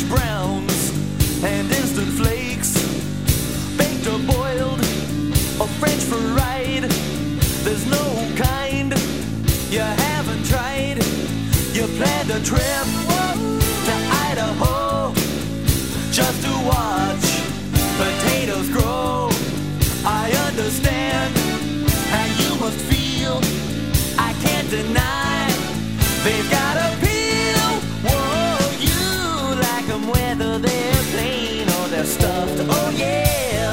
browns and instant flakes, baked or boiled or French fried. There's no kind you haven't tried. You planned a trip to Idaho just to watch potatoes grow. I understand how you must feel. I can't deny they've got appeal. Whoa, you like them whether they're plain or they're stuffed. Oh yeah.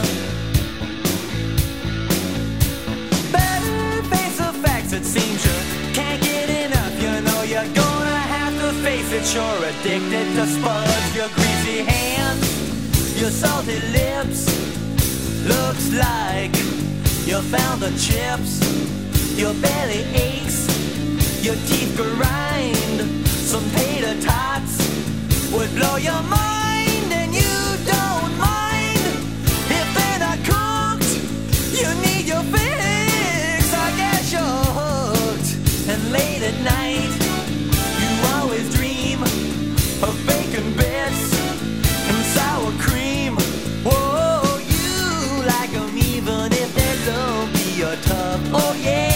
Better face the facts. It seems you can't get enough. You know you're gonna have to face it. You're addicted to spuds. Your greasy hands, your salty lips. Looks like you found the chips. Your belly aches, your teeth grind. Some tater tots would blow your mind, and you don't mind if they're not cooked. You need your fix. I guess you're hooked. And late at night, you always dream of bacon bits and sour cream. Whoa, you like them even if they're lumpy or tough. Oh yeah.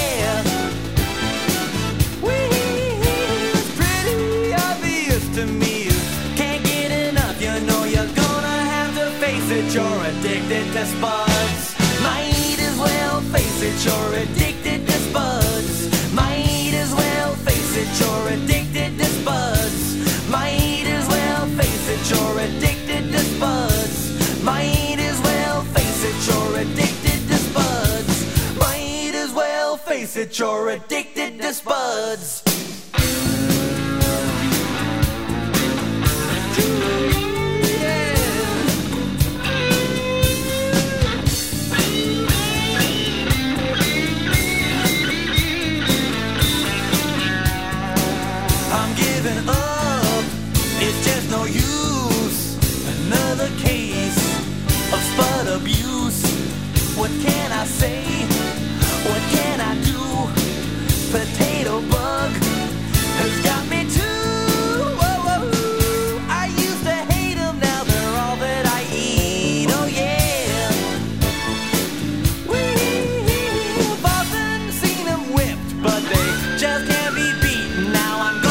It's pretty obvious to me. You can't get enough. You know you're gonna have to face it. You're addicted to spuds. Might as well face it. You're addicted to spuds. Might as well face it. You're addicted to spuds. Might as well face it. You're addicted to spuds. Might as well face it. You're addicted to spuds. Might as well face it. You're addicted to spuds. I'm giving up, it's just no use. Another case of spud abuse. What can I say? What can I do? Potato bug has got me too. Whoa, whoa. I used to hate them, now they're all that I eat. Oh yeah. We've often seen them whipped, but they just can't be beaten. Now I'm